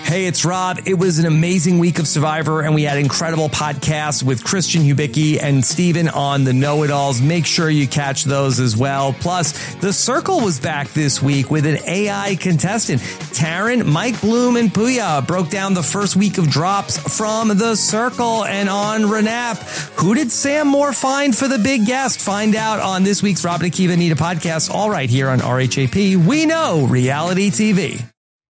Hey, it's Rob. It was an amazing week of Survivor, and we had incredible podcasts with Christian Hubicki and Steven on the Know-It-Alls. Make sure you catch those as well. Plus, The Circle was back this week with an AI contestant. Taryn, Mike Bloom, and Puya broke down the first week of drops from The Circle. And on Renap, who did Sam Moore find for the big guest? Find out on this week's Rob and Akiva Anita podcast, all right here on RHAP. We know reality TV.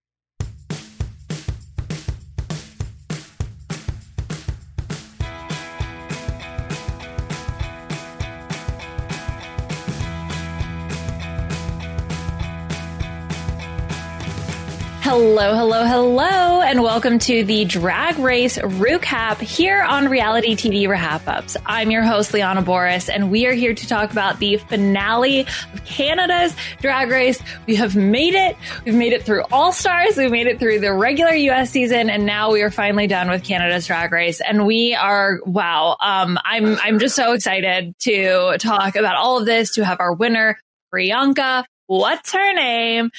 Hello, hello, hello, and welcome to the Drag Race Recap here on Reality TV Wrap-Ups. I'm your host, Liana Boris, and we are here to talk about the finale of Canada's Drag Race. We have made it. We've made it through All-Stars. We've made it through the regular U.S. season, and now we are finally done with Canada's Drag Race. And we are, wow, I'm just so excited to talk about all of this, to have our winner, Priyanka. What's her name?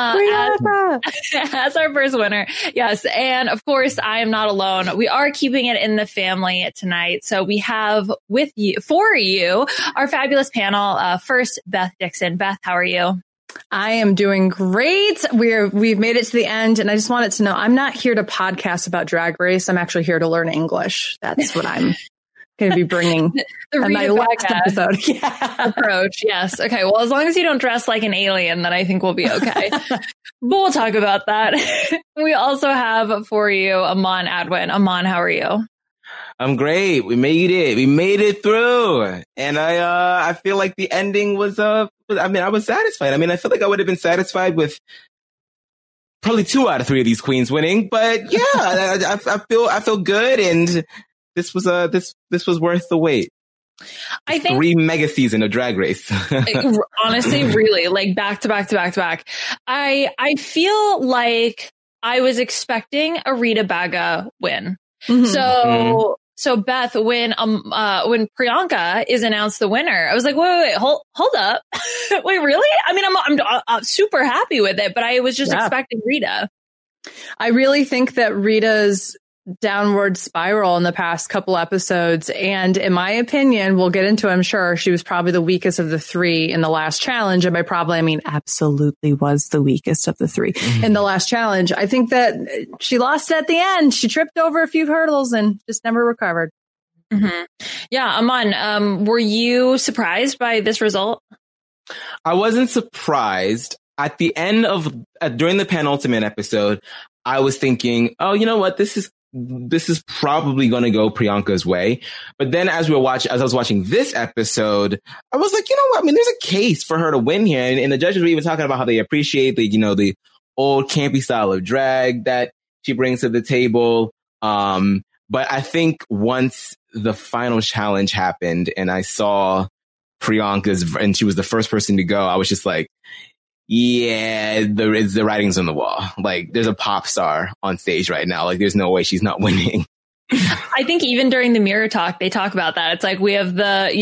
As our first winner. Yes. And of course, I am not alone. We are keeping it in the family tonight. So we have for you, our fabulous panel. First, Beth Dixon. Beth, how are you? I am doing great. We've made it to the end, and I just wanted to know, I'm not here to podcast about Drag Race. I'm actually here to learn English. That's what I'm going to be bringing on my last episode. Approach. Yes. Okay. Well, as long as you don't dress like an alien, then I think we'll be okay. But we'll talk about that. We also have for you Aman Adwin. Aman, how are you? I'm great. We made it. We made it through. And I feel like the ending was, I was satisfied. I feel like I would have been satisfied with probably 2 out of 3 of these queens winning, but yeah, I feel good. And this was worth the wait. I think 3 mega season of Drag Race. Honestly, really, like back to back to back to back. I feel like I was expecting a Rita Baga win. Mm-hmm. So Beth, when Priyanka is announced the winner, I was like, wait, hold up. Wait, really? I'm super happy with it, but I was just expecting Rita. I really think that Rita's downward spiral in the past couple episodes, and in my opinion, we'll get into, I'm sure, she was probably the weakest of the 3 in the last challenge. And by probably, I mean absolutely was the weakest of the 3 in the last challenge. I think that she lost at the end. She tripped over a few hurdles and just never recovered. Mm-hmm. Yeah, Aman, were you surprised by this result? I wasn't surprised. At the end during the penultimate episode, I was thinking, oh, you know what? This is probably going to go Priyanka's way. But then as I was watching this episode, I was like, you know what? There's a case for her to win here. And the judges were even talking about how they appreciate the old campy style of drag that she brings to the table. But I think once the final challenge happened and I saw Priyanka's, and she was the first person to go, I was just like, yeah, the writing's on the wall. Like, there's a pop star on stage right now. Like, there's no way she's not winning. I think even during the Mirror Talk, they talk about that. It's like we have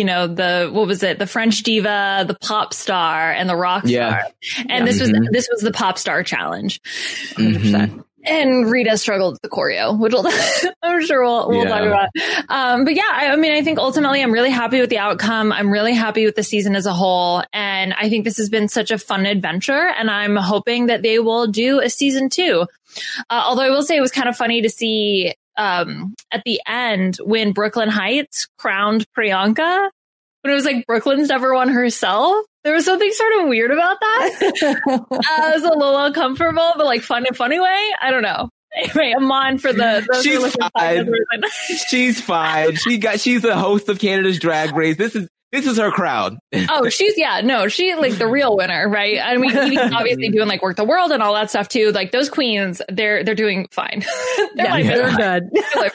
the French diva, the pop star, and the rock star. And this was the pop star challenge. 100%. And Rita struggled with the choreo, which I'm sure we'll talk about. But yeah, I think ultimately I'm really happy with the outcome. I'm really happy with the season as a whole. And I think this has been such a fun adventure. And I'm hoping that they will do a season 2. Although I will say it was kind of funny to see at the end when Brooklyn Heights crowned Priyanka, when it was like Brooklyn's never won herself. There was something sort of weird about that. It was a little uncomfortable, but like fun in a funny way. I don't know. Anyway, Aman for she's fine. She's fine. She's the host of Canada's Drag Race. This is her crowd. Oh, she's like the real winner, right? I mean, Edie's obviously doing like Work the World and all that stuff too. Like those queens, they're doing fine. They're good.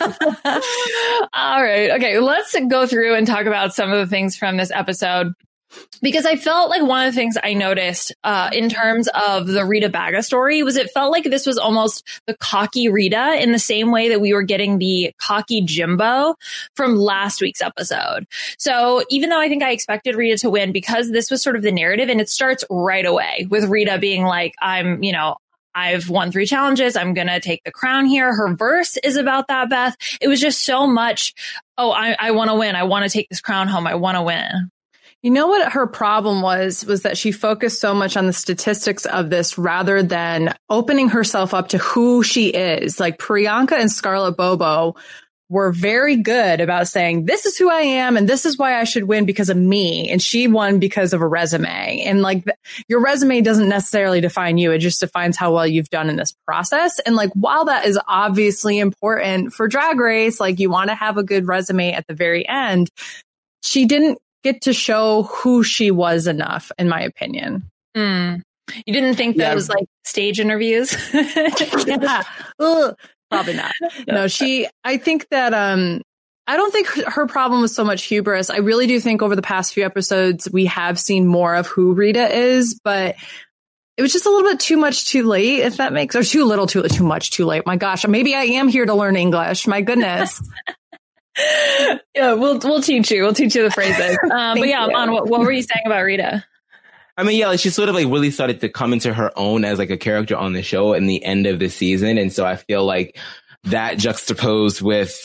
All right. Okay. Let's go through and talk about some of the things from this episode. Because I felt like one of the things I noticed in terms of the Rita Baga story was it felt like this was almost the cocky Rita in the same way that we were getting the cocky Jimbo from last week's episode. So even though I think I expected Rita to win, because this was sort of the narrative and it starts right away with Rita being like, I'm I've won 3 challenges. I'm going to take the crown here. Her verse is about that, Beth. It was just so much. Oh, I want to win. I want to take this crown home. I want to win. You know what her problem was that she focused so much on the statistics of this rather than opening herself up to who she is. Like Priyanka and Scarlett Bobo were very good about saying, this is who I am and this is why I should win because of me. And she won because of a resume. And like your resume doesn't necessarily define you. It just defines how well you've done in this process. And like, while that is obviously important for Drag Race, like you want to have a good resume at the very end, she didn't get to show who she was enough, in my opinion. You didn't think that was like stage interviews? Yeah. Ugh. Probably not. No, I think that, I don't think her problem was so much hubris. I really do think over the past few episodes, we have seen more of who Rita is, but it was just a little bit too much too late, if that makes, or too little, too much too late. My gosh, maybe I am here to learn English. My goodness. Yeah, we'll teach you. We'll teach you the phrases. But yeah, Aman, what were you saying about Rita? I mean, yeah, like she sort of like really started to come into her own as like a character on the show in the end of the season. And so I feel like that juxtaposed with,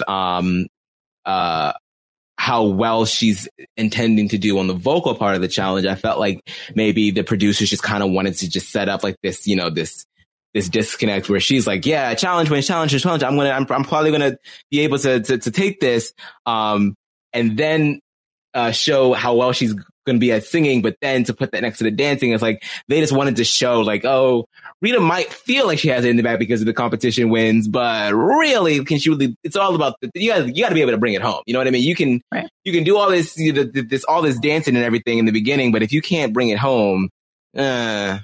how well she's intending to do on the vocal part of the challenge. I felt like maybe the producers just kind of wanted to just set up like this, you know, this disconnect where she's like, yeah, challenge wins, challenge. I'm probably going to be able to take this, and then, show how well she's going to be at singing, but then to put that next to the dancing, it's like they just wanted to show like, oh, Rita might feel like she has it in the bag because of the competition wins, but really, can she really? It's all about you got to be able to bring it home. You know what I mean? You can do all this, all this dancing and everything in the beginning, but if you can't bring it home, not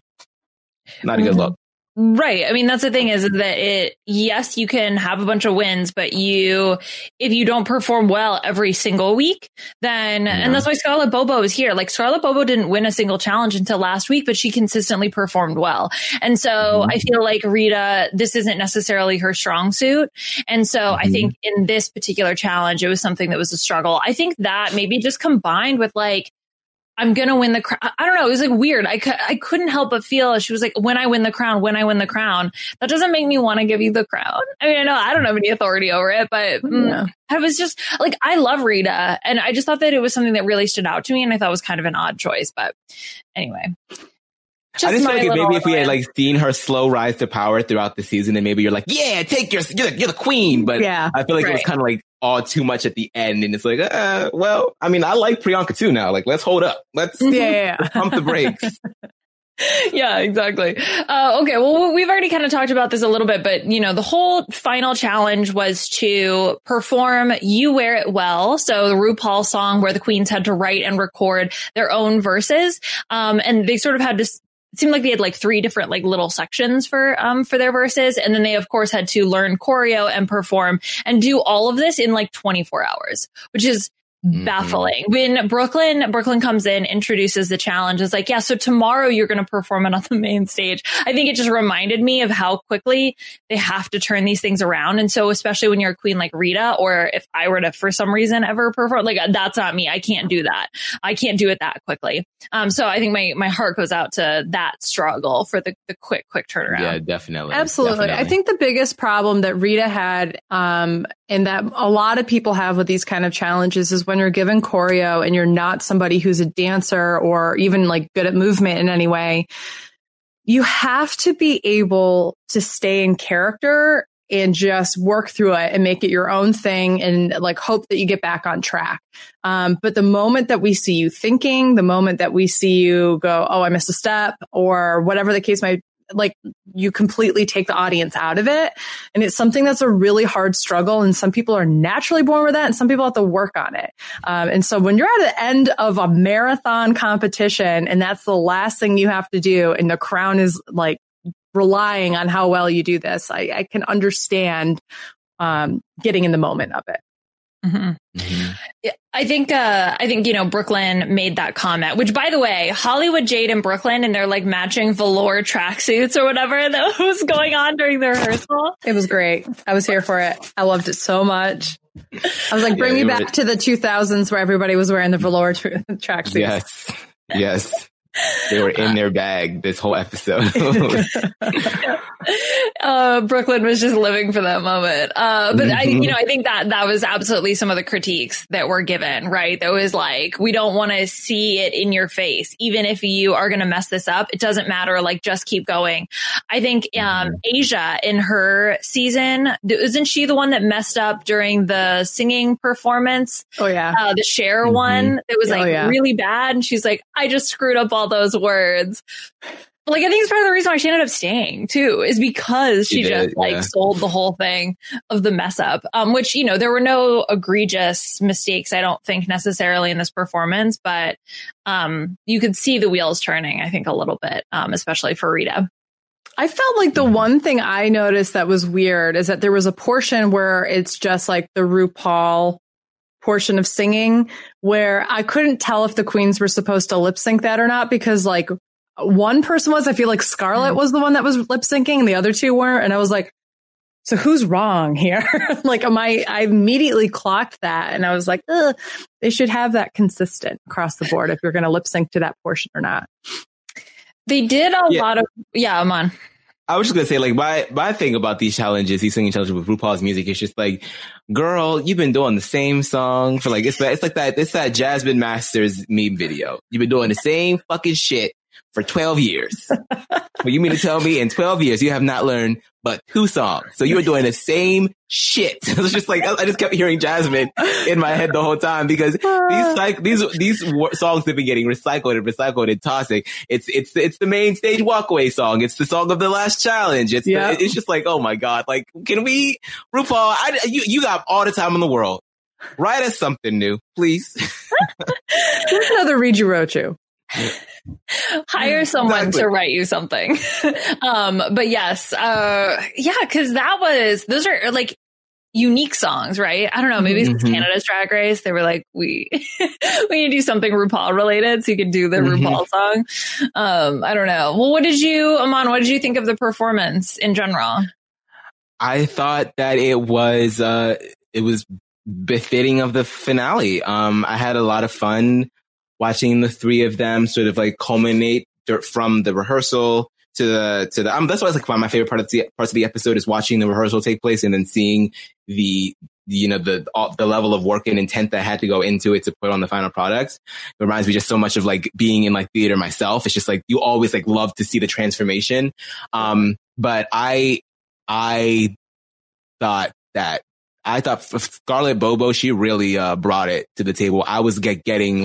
a good look. Right. I mean, that's the thing is that yes, you can have a bunch of wins, but if you don't perform well every single week, then, and that's why Scarlett Bobo is here. Like Scarlett Bobo didn't win a single challenge until last week, but she consistently performed well. And so I feel like Rita, this isn't necessarily her strong suit. And so I think in this particular challenge, it was something that was a struggle. I think that maybe just combined with like, I'm going to win the crown. I don't know. It was like weird. I couldn't help but feel she was like, when I win the crown, that doesn't make me want to give you the crown. I mean, I don't have any authority over it, but I was just like, I love Rita. And I just thought that it was something that really stood out to me. And I thought it was kind of an odd choice, but anyway. I just feel like maybe if we had like seen her slow rise to power throughout the season, then maybe you're like, yeah, you're the queen. But I feel like it was kind of like all too much at the end. And it's like, well, I mean, I like Priyanka too now. Like, let's hold up. Let's pump the brakes. Yeah, exactly. Okay. Well, we've already kind of talked about this a little bit, but you know, the whole final challenge was to perform You Wear It Well. So the RuPaul song where the queens had to write and record their own verses. And they sort of had to, it seemed like they had like 3 different like little sections for their verses. And then they of course had to learn choreo and perform and do all of this in like 24 hours, which is baffling. When Brooklyn comes in, introduces the challenge, is like, yeah, so tomorrow you're going to perform it on the main stage. I think it just reminded me of how quickly they have to turn these things around. And so especially when you're a queen like Rita, or if I were to, for some reason, ever perform, like that's not me. I can't do that. I can't do it that quickly. So I think my heart goes out to that struggle for the quick turnaround. Yeah, definitely. Absolutely. I think the biggest problem that Rita had, and that a lot of people have with these kind of challenges is when you're given choreo and you're not somebody who's a dancer or even like good at movement in any way, you have to be able to stay in character and just work through it and make it your own thing and like hope that you get back on track. But the moment that we see you thinking, the moment that we see you go, oh, I missed a step or whatever the case might, like you completely take the audience out of it. And it's something that's a really hard struggle. And some people are naturally born with that and some people have to work on it. And so when you're at the end of a marathon competition and that's the last thing you have to do and the crown is like relying on how well you do this, I can understand getting in the moment of it. Yeah, I think, you know, Brooklyn made that comment, which by the way, Hollywood Jade and Brooklyn and their like matching velour tracksuits or whatever that was going on during the rehearsal. It was great. I was here for it. I loved it so much. I was like, bring me back to the 2000s where everybody was wearing the velour tracksuits. Yes. They were in their bag this whole episode. Brooklyn was just living for that moment. But I think that was absolutely some of the critiques that were given, right? That was like, we don't want to see it in your face. Even if you are going to mess this up, it doesn't matter. Like, just keep going. I think, Asia in her season, isn't she the one that messed up during the singing performance? Oh yeah. The Cher one, it was really bad. And she's like, I just screwed up all those words. Like, I think it's part of the reason why she ended up staying too, is because she sold the whole thing of the mess up. Which, there were no egregious mistakes, I don't think necessarily in this performance, but you could see the wheels turning, I think, a little bit, especially for Rita. I felt like the one thing I noticed that was weird is that there was a portion where it's just like the RuPaul portion of singing where I couldn't tell if the queens were supposed to lip sync that or not, because like one person was, I feel like Scarlett was the one that was lip syncing and the other two weren't. And I was like, so who's wrong here? Like, I immediately clocked that. And I was like, they should have that consistent across the board if you're going to lip sync to that portion or not. They did a lot of, Aman. I was just going to say, like, my thing about these challenges, these singing challenges with RuPaul's music, is just like, girl, you've been doing the same song for like, it's that Jasmine Masters meme video. You've been doing the same fucking shit for 12 years. But you mean to tell me in 12 years you have not learned but 2 songs? So you were doing the same shit. It was just like, I just kept hearing Jasmine in my head the whole time, because these songs have been getting recycled and tossing. It's the main stage walkaway song. It's the song of the last challenge. It's just like, oh my God. Like, can we, RuPaul, you got all the time in the world. Write us something new, please. Here's another Read You Wrote You. Hire someone to write you something. But yes, because those are like unique songs, right? I don't know, maybe it's Canada's Drag Race. They were like, we need to do something RuPaul related so you could do the RuPaul song. I don't know. Well, Aman, what did you think of the performance in general? I thought that it was befitting of the finale. I had a lot of fun watching the three of them sort of like culminate from the rehearsal to the that's why it's like my favorite parts of the episode is watching the rehearsal take place and then seeing the level of work and intent that had to go into it to put on the final product. It reminds me just so much of like being in like theater myself. It's just like you always like love to see the transformation. But I thought Scarlett Bobo, she really brought it to the table. I was getting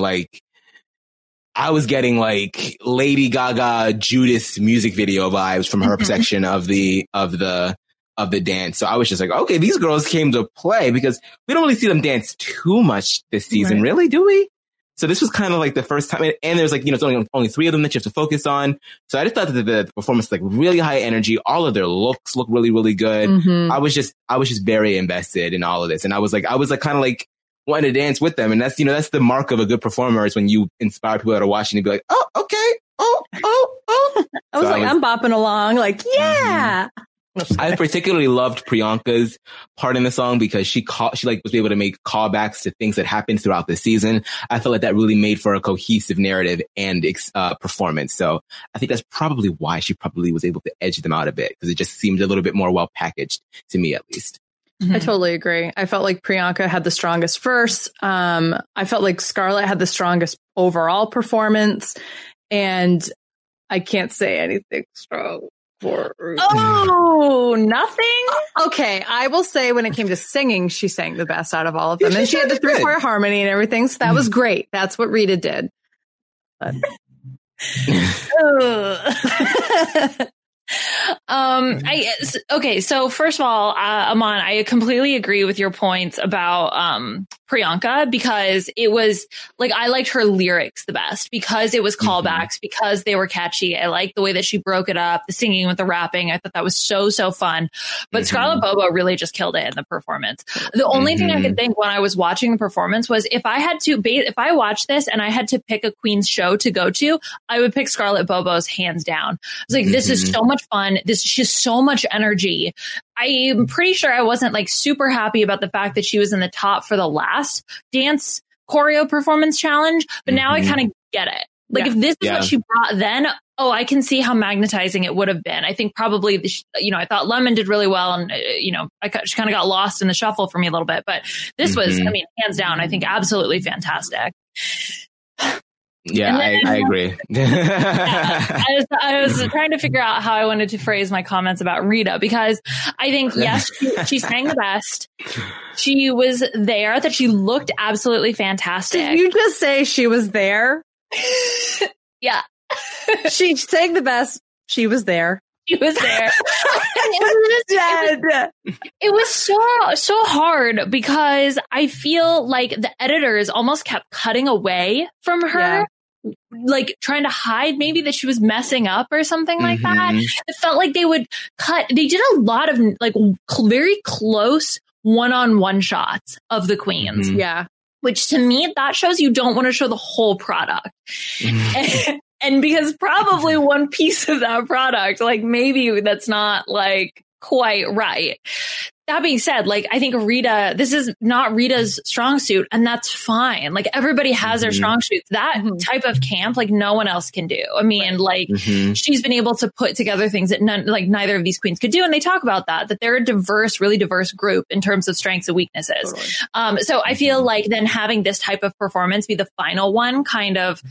like Lady Gaga Judas music video vibes from her section of the dance. So I was just like, okay, these girls came to play, because we don't really see them dance too much this season, really, do we? So this was kind of like the first time, and there's like, it's only 3 of them that you have to focus on. So I just thought that the performance, like really high energy, all of their looks look really, really good. I was just very invested in all of this. And I was like kind of like wanting to dance with them. And that's, that's the mark of a good performer, is when you inspire people to watch and you be like, oh, okay. Oh. I was I'm bopping along like, yeah. I particularly loved Priyanka's part in the song, because she was able to make callbacks to things that happened throughout the season. I feel like that really made for a cohesive narrative and performance. So I think that's probably why she probably was able to edge them out a bit, because it just seemed a little bit more well packaged to me, at least. I totally agree. I felt like Priyanka had the strongest verse. I felt like Scarlett had the strongest overall performance, and I can't say anything strong. Oh, nothing? Okay, I will say when it came to singing, she sang the best out of all of them. And she had the 3/4 harmony and everything, so that was great. That's what Rita did. But... So first of all, Aman, I completely agree with your points about Priyanka, because it was like, I liked her lyrics the best because it was callbacks, because they were catchy. I liked the way that she broke it up, the singing with the rapping. I thought that was so fun. But Scarlett Bobo really just killed it in the performance. The only thing I could think when I was watching the performance was, if I watched this and I had to pick a Queen's show to go to, I would pick Scarlett Bobo's hands down. I was like, this is so much fun. She has so much energy. I'm pretty sure I wasn't like super happy about the fact that she was in the top for the last dance choreo performance challenge, but now I kind of get it. Like if this is what she brought then, I can see how magnetizing it would have been. I think probably, I thought Lemon did really well, and, she kind of got lost in the shuffle for me a little bit, but this was, hands down, I think absolutely fantastic. Yeah, I agree. I was trying to figure out how I wanted to phrase my comments about Rita, because I think, yes, she sang the best. She was there, that she looked absolutely fantastic. Did you just say she was there? Yeah. She sang the best. She was there. She was there. It was so hard, because I feel like the editors almost kept cutting away from her, like trying to hide maybe that she was messing up or something like that. It felt like they would cut. They did a lot of like very close one-on-one shots of the queens. Yeah. Which to me, that shows you don't want to show the whole product. And because probably one piece of that product, like maybe that's not like quite right. That being said, like, I think Rita, this is not Rita's strong suit, and that's fine. Like, everybody has their strong suits. That type of camp, like, no one else can do. I mean, like, she's been able to put together things that neither of these queens could do. And they talk about that they're a diverse, really diverse group in terms of strengths and weaknesses. Totally. So I feel like then having this type of performance be the final one kind of,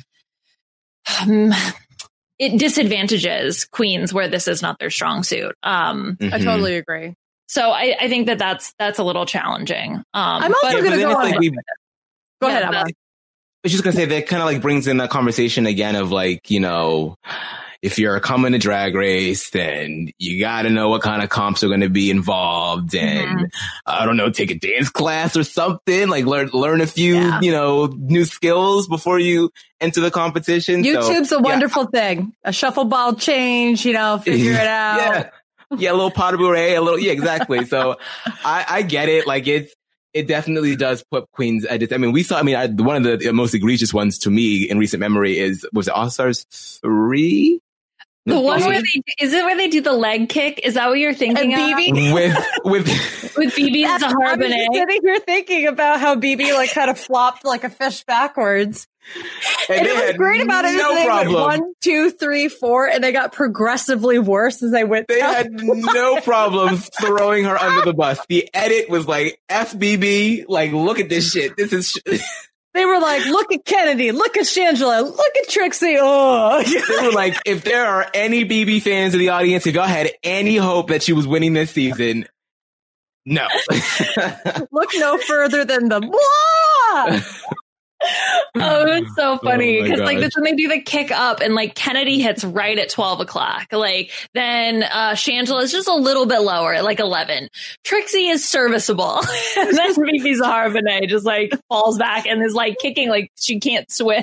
it disadvantages queens where this is not their strong suit. I totally agree. So I think that's a little challenging. I'm also going to go on. Go ahead, Emma. I was just going to say that kind of like brings in the conversation again of like, if you're coming to Drag Race, then you got to know what kind of comps are going to be involved, and I don't know, take a dance class or something, like learn a few, new skills before you enter the competition. YouTube's a wonderful thing. A shuffle ball change, figure it out. Yeah, a little pot de bourrée, exactly. So I get it. Like it definitely does put queens at this. I mean, one of the most egregious ones to me in recent memory was it All Stars 3? The one where where they do the leg kick? Is that what you're thinking of? BB? With BB and Zahara Benet. I'm sitting here thinking about how BB like kind of flopped like a fish backwards. And it was great about it. No problem. Went 1, 2, 3, 4, and they got progressively worse as they went. They had no problem throwing her under the bus. The edit was like, FBB, like, look at this shit. This is. They were like, look at Kennedy, look at Shangela, look at Trixie. Oh, they were like, if there are any BB fans in the audience, if y'all had any hope that she was winning this season, no. Look no further than the blah. Oh, it's so funny because like that's when they do the kick up and like Kennedy hits right at 12 o'clock. Like then Shangela is just a little bit lower at like 11. Trixie is serviceable. And then BB Zahara Benet just like falls back and is like kicking like she can't swim.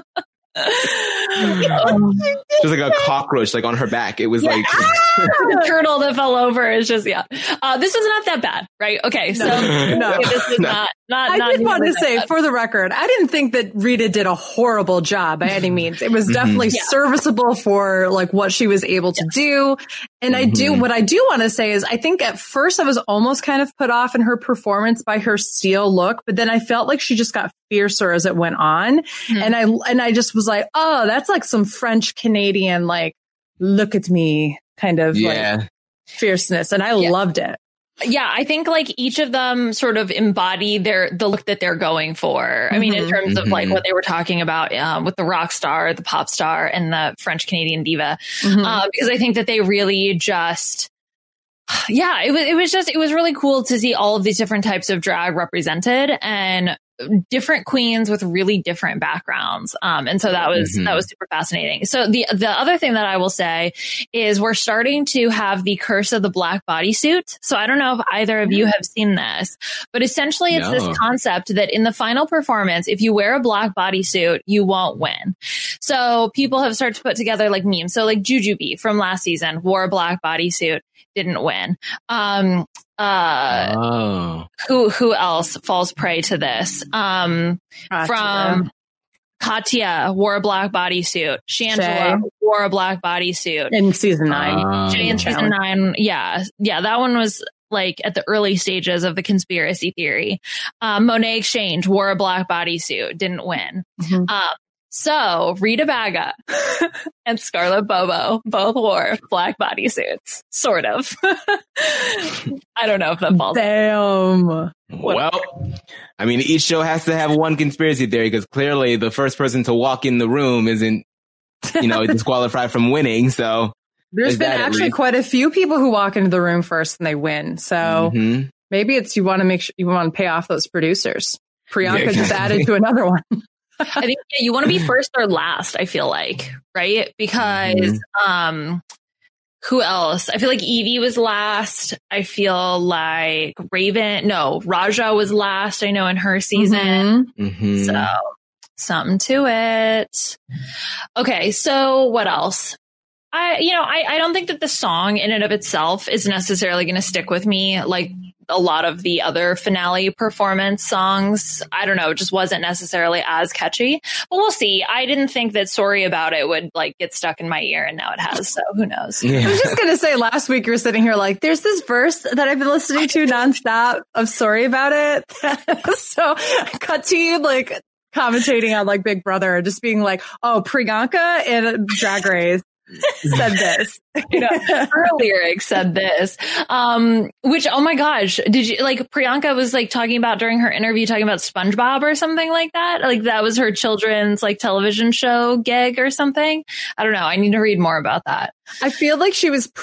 Just like a cockroach like on her back. It was like the turtle that fell over. Is just this is not that bad, right? Okay, so this is not I did want to say bad. For the record, I didn't think that Rita did a horrible job by any means. It was definitely serviceable for like what she was able to do. And what I do want to say is I think at first I was almost kind of put off in her performance by her steel look, but then I felt like she just got fiercer as it went on. And I just was like, oh, that's like some French Canadian, like, look at me kind of like fierceness. And I loved it. Yeah, I think like each of them sort of embody the look that they're going for. I mean, in terms of like what they were talking about with the rock star, the pop star, and the French Canadian diva, because I think that they really just, it was really cool to see all of these different types of drag represented and different queens with really different backgrounds. And so that was super fascinating. So the other thing that I will say is we're starting to have the curse of the black bodysuit. So I don't know if either of you have seen this, but essentially it's this concept that in the final performance, if you wear a black bodysuit, you won't win. So people have started to put together like memes. So like Jujubee from last season wore a black bodysuit, didn't win. Who else falls prey to this? From Katya wore a black bodysuit. Shangela wore a black bodysuit in season 9. Jay in season 9. Yeah. That one was like at the early stages of the conspiracy theory. Monet Exchange wore a black bodysuit, didn't win. So Rita Baga and Scarlett Bobo both wore black bodysuits, sort of. I don't know if that falls. Damn. Well, I mean, each show has to have one conspiracy theory because clearly the first person to walk in the room isn't, disqualified from winning. So there's been actually quite a few people who walk into the room first and they win. So maybe it's you want to make sure you want to pay off those producers. Priyanka just added to another one. I think you want to be first or last, I feel like, right? Because who else? I feel like Evie was last. I feel like Raja was last, I know, in her season. So something to it. Okay, so what else? I don't think that the song in and of itself is necessarily going to stick with me like a lot of the other finale performance songs. I don't know, it just wasn't necessarily as catchy, but we'll see. I didn't think that Sorry About It would like get stuck in my ear, and now it has, so who knows? I was just going to say, last week you were sitting here like, there's this verse that I've been listening to nonstop of Sorry About It. So cut to you like commentating on like Big Brother, just being like, oh, Priyanka in Drag Race said this. Her lyrics said this. Which, oh my gosh, did you like Priyanka was like talking about during her interview, talking about SpongeBob or something like that? Like that was her children's like television show gig or something. I don't know. I need to read more about that. I feel like she was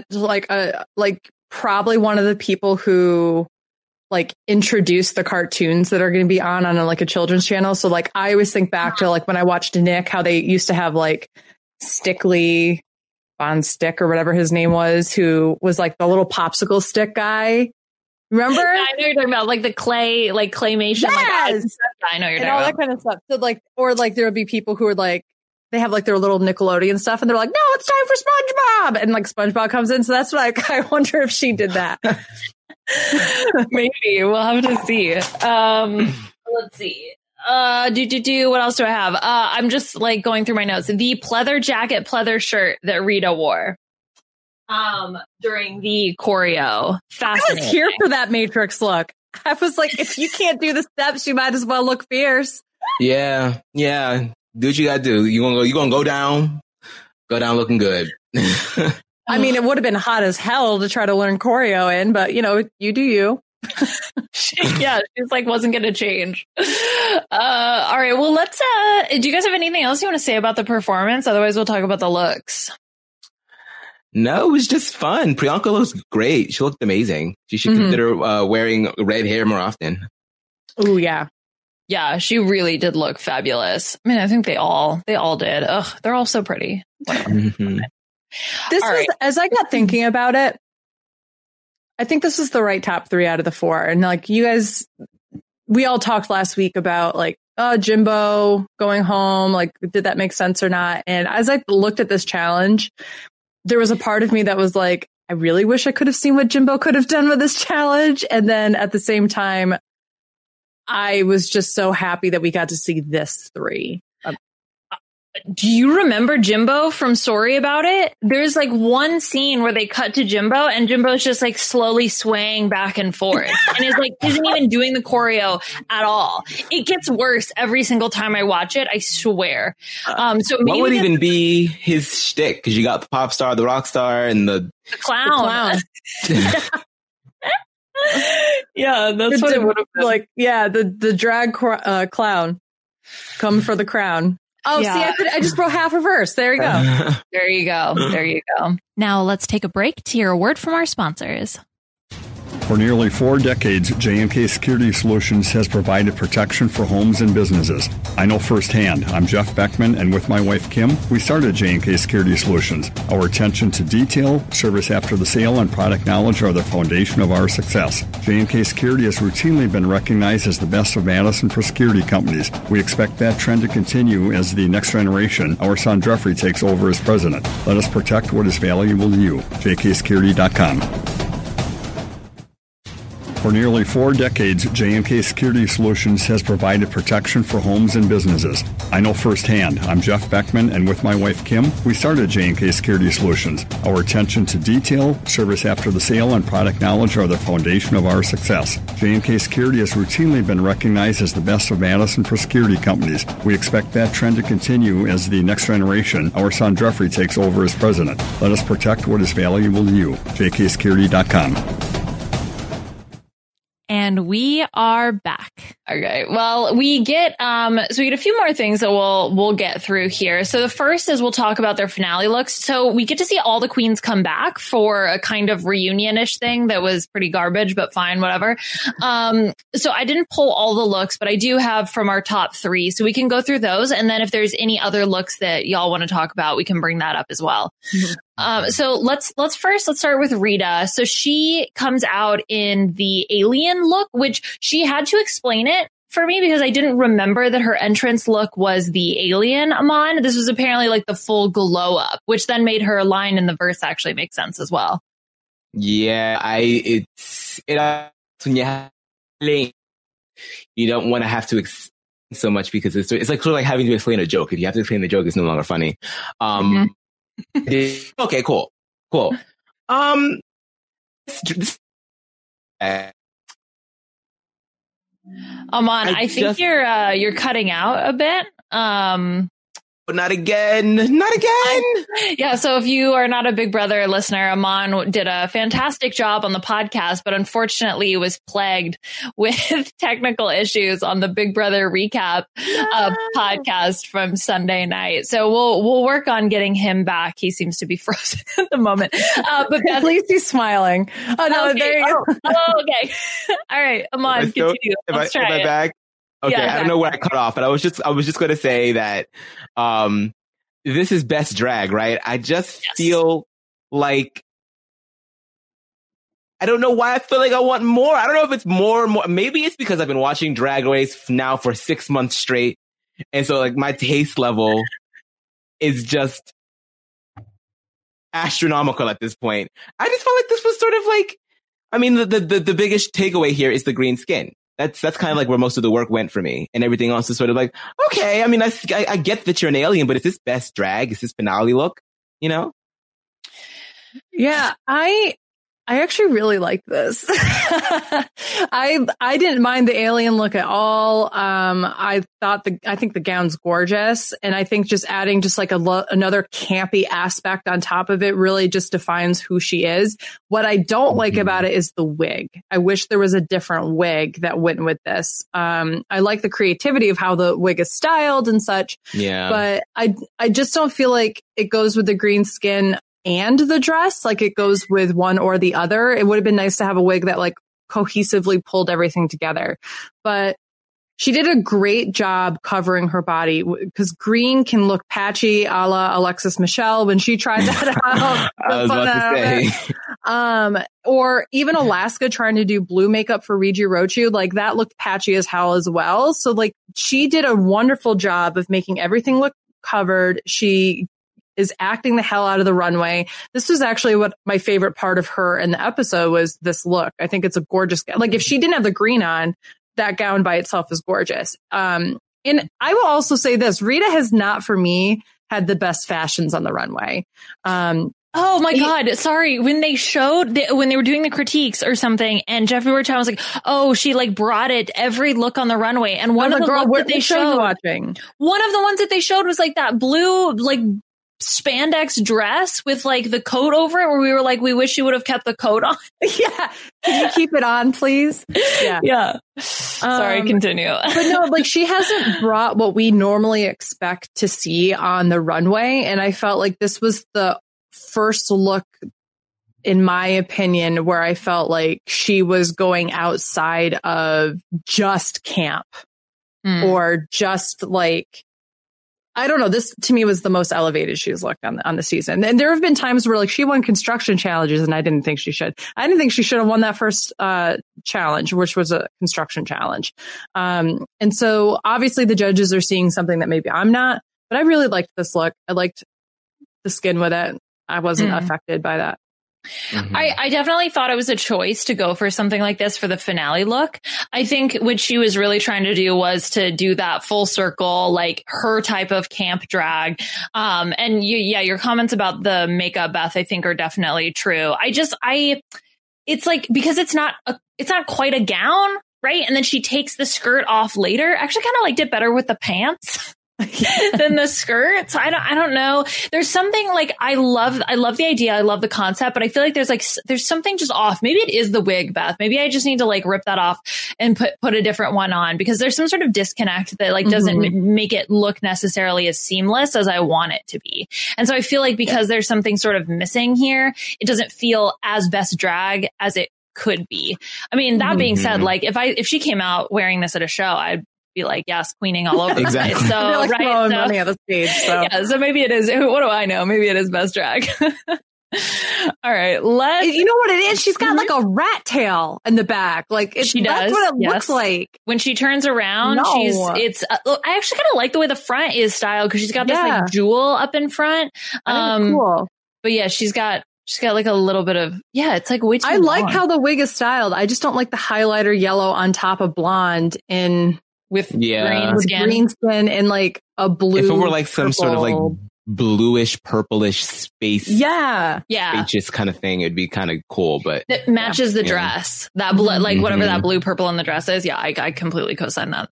probably one of the people who like introduce the cartoons that are going to be on like a children's channel. So like I always think back to like when I watched Nick, how they used to have like Stickley Von Stick or whatever his name was, who was like the little popsicle stick guy. Remember? Yeah, I know you're talking about like the clay, like claymation. Yes! I know you're and talking all about that kind of stuff. So like, or like there would be people who are like, they have like their little Nickelodeon stuff and they're like, no, it's time for SpongeBob. And like SpongeBob comes in. So that's what I wonder if she did that. Maybe we'll have to see. Let's see. What else do I have? I'm just like going through my notes. The pleather jacket, pleather shirt that Rita wore during the choreo. Fascinating. I was here for that Matrix look. I was like, if you can't do the steps, you might as well look fierce. Yeah. Do what you gotta do. You gonna go down looking good. I mean, it would have been hot as hell to try to learn choreo in, but you do you. She's like wasn't gonna change. All right, well let's do you guys have anything else you want to say about the performance? Otherwise we'll talk about the looks. No, it was just fun. Priyanka looks great. She looked amazing. She should consider wearing red hair more often. Oh yeah, she really did look fabulous. I mean, I think they all did. Ugh, they're all so pretty. As I got thinking about it, I think this is the right top 3 out of the 4. And like you guys, we all talked last week about like, Jimbo going home. Like, did that make sense or not? And as I looked at this challenge, there was a part of me that was like, I really wish I could have seen what Jimbo could have done with this challenge. And then at the same time, I was just so happy that we got to see this 3. Do you remember Jimbo from Sorry About It? There's like one scene where they cut to Jimbo and Jimbo's just like slowly swaying back and forth and is like, isn't even doing the choreo at all. It gets worse every single time I watch it. I swear. So what would even be his shtick? Because you got the pop star, the rock star, and the clown. Yeah, that's what it would have been. Like, yeah, the drag clown come for the crown. Oh, yeah. See, I just wrote half a verse. There you go. There you go. Now let's take a break to hear a word from our sponsors. For nearly 4 decades, J&K Security Solutions has provided protection for homes and businesses. I know firsthand. I'm Jeff Beckman, and with my wife, Kim, we started J&K Security Solutions. Our attention to detail, service after the sale, and product knowledge are the foundation of our success. J&K Security has routinely been recognized as the best of Madison for security companies. We expect that trend to continue as the next generation, our son Jeffrey, takes over as president. Let us protect what is valuable to you. JKSecurity.com. For nearly 4 decades, J&K Security Solutions has provided protection for homes and businesses. I know firsthand. I'm Jeff Beckman, and with my wife Kim, we started J&K Security Solutions. Our attention to detail, service after the sale, and product knowledge are the foundation of our success. J&K Security has routinely been recognized as the best of Madison for security companies. We expect that trend to continue as the next generation, our son Jeffrey, takes over as president. Let us protect what is valuable to you. jksecurity.com. And we are back. Okay. Well, we get a few more things that we'll get through here. So the first is we'll talk about their finale looks. So we get to see all the queens come back for a kind of reunion-ish thing that was pretty garbage, but fine, whatever. So I didn't pull all the looks, but I do have from our top 3. So we can go through those. And then if there's any other looks that y'all want to talk about, we can bring that up as well. Mm-hmm. So let's start with Rita. So she comes out in the alien look, which she had to explain it for me because I didn't remember that her entrance look was the alien Amon. This was apparently like the full glow up, which then made her line in the verse actually make sense as well. Yeah, when you don't want to have to explain so much because it's like sort of like having to explain a joke. If you have to explain the joke, it's no longer funny. Okay, cool. Amon, I think you're cutting out a bit. But not again. Yeah. So if you are not a Big Brother listener, Amon did a fantastic job on the podcast, but unfortunately was plagued with technical issues on the Big Brother recap podcast from Sunday night. So we'll work on getting him back. He seems to be frozen at the moment. But at least he's smiling. Oh no, okay. there you go. Okay. All right, Amon, continue. Let's try it. Am I back? Okay, yeah, I don't know where I cut off, but I was just going to say that this is best drag, right? I just feel like I don't know why I feel like I want more. I don't know if it's more. Maybe it's because I've been watching Drag Race now for 6 months straight, and so like my taste level is just astronomical at this point. I just felt like this was sort of like, I mean, the biggest takeaway here is the green skin. That's kind of like where most of the work went for me. And everything else is sort of like, okay, I mean, I get that you're an alien, but is this best drag? Is this finale look? You know? Yeah, I actually really like this. I didn't mind the alien look at all. I think the gown's gorgeous. And I think just adding just like another campy aspect on top of it really just defines who she is. What I don't like about it is the wig. I wish there was a different wig that went with this. I like the creativity of how the wig is styled and such. Yeah. But I just don't feel like it goes with the green skin and the dress, like it goes with one or the other. It would have been nice to have a wig that like cohesively pulled everything together. But she did a great job covering her body because green can look patchy a la Alexis Michelle when she tried that out. I was about to say. Or even Alaska trying to do blue makeup for Riju Rochu, like that looked patchy as hell as well. So like she did a wonderful job of making everything look covered. She is acting the hell out of the runway. This was actually what my favorite part of her in the episode was this look. I think it's a gorgeous, like if she didn't have the green on, that gown by itself is gorgeous. And I will also say this, Rita has not for me had the best fashions on the runway. Oh my God. Sorry. When they were doing the critiques or something and Jeffrey Wertown was like, oh, she like brought it every look on the runway. And one of the looks that they showed, one of the ones that they showed was like that blue, like spandex dress with like the coat over it where we were like, we wish you would have kept the coat on. Yeah. Can you keep it on, please? Yeah. Sorry, continue. But no, like she hasn't brought what we normally expect to see on the runway. And I felt like this was the first look, in my opinion, where I felt like she was going outside of just camp or just like, I don't know. This to me was the most elevated she's looked on the season. And there have been times where like she won construction challenges and I didn't think she should. I didn't think she should have won that first challenge, which was a construction challenge. And so obviously the judges are seeing something that maybe I'm not, but I really liked this look. I liked the skin with it. I wasn't affected by that. Mm-hmm. I definitely thought it was a choice to go for something like this for the finale look. I think what she was really trying to do was to do that full circle, like her type of camp drag. And your comments about the makeup, Beth, I think are definitely true. It's like, because it's not quite a gown, right? And then she takes the skirt off later. I actually kind of liked it better with the pants. Than the skirt. So I don't know. There's something like, I love the idea. I love the concept, but I feel like there's something just off. Maybe it is the wig, Beth. Maybe I just need to like rip that off and put a different one on, because there's some sort of disconnect that like doesn't make it look necessarily as seamless as I want it to be. And so I feel like because there's something sort of missing here, it doesn't feel as best drag as it could be. I mean, that being said, like if she came out wearing this at a show, I'd be like, yes, queening all over. Exactly. So, like right. Money on the stage. So. Yeah, so maybe it is. What do I know? Maybe it is best drag. All right. You know what it is? She's got like a rat tail in the back. Like that's what it looks like. When she turns around, I actually kind of like the way the front is styled, because she's got this like jewel up in front. Cool. But yeah, she's got like a little bit of, it's like way too I long. like how the wig is styled. I just don't like the highlighter yellow on top of blonde with green skin and like a blue. If it were like some sort of like bluish, purplish space, spacious kind of thing, it'd be kind of cool. But it matches the dress. That like whatever that blue purple in the dress is. Yeah, I completely co-sign that.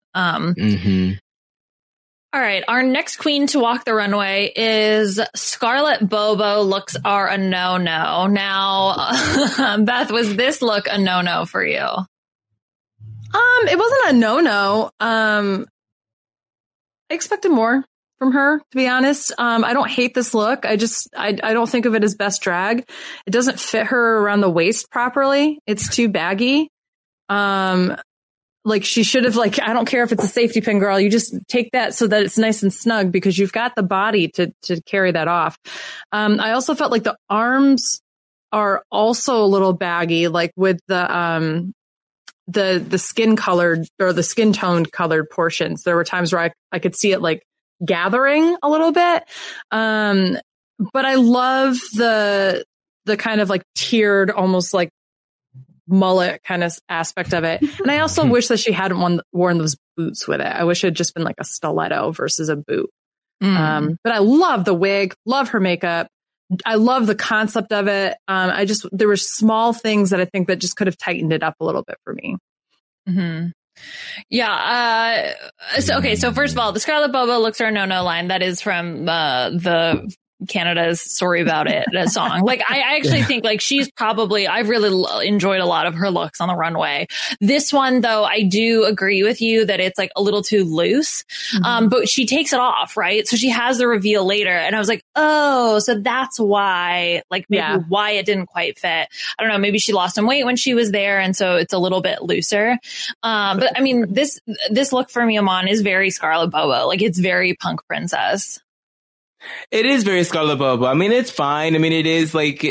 All right, our next queen to walk the runway is Scarlett BoBo. Looks are a no-no. Now, Beth, was this look a no-no for you? It wasn't a no-no. I expected more from her, to be honest. I don't hate this look. I don't think of it as best drag. It doesn't fit her around the waist properly. It's too baggy. Like she should have, like, I don't care if it's a safety pin, girl. You just take that so that it's nice and snug, because you've got the body to carry that off. I also felt like the arms are also a little baggy, like with the skin colored or the skin toned colored portions. There were times where I could see it like gathering a little bit. But I love the kind of like tiered, almost like mullet kind of aspect of it. And I also wish that she hadn't worn those boots with it. I wish it had just been like a stiletto versus a boot. But I love the wig, love her makeup. I love the concept of it. There were small things that I think that just could have tightened it up a little bit for me. Mm-hmm. Yeah. So first of all, the Scarlett BoBo looks are a no-no line. That is from the Canada's Sorry About It song. Like, I actually think like I've really enjoyed a lot of her looks on the runway. This one though, I do agree with you that it's like a little too loose. But she takes it off, right? So she has the reveal later. And I was like, oh, so that's why, like maybe why it didn't quite fit. I don't know. Maybe she lost some weight when she was there. And so it's a little bit looser. But I mean, this look for me, Aman, is very Scarlett BoBo. Like it's very punk princess. It is very Scarlett BoBo. I mean, it's fine. I mean, it is like,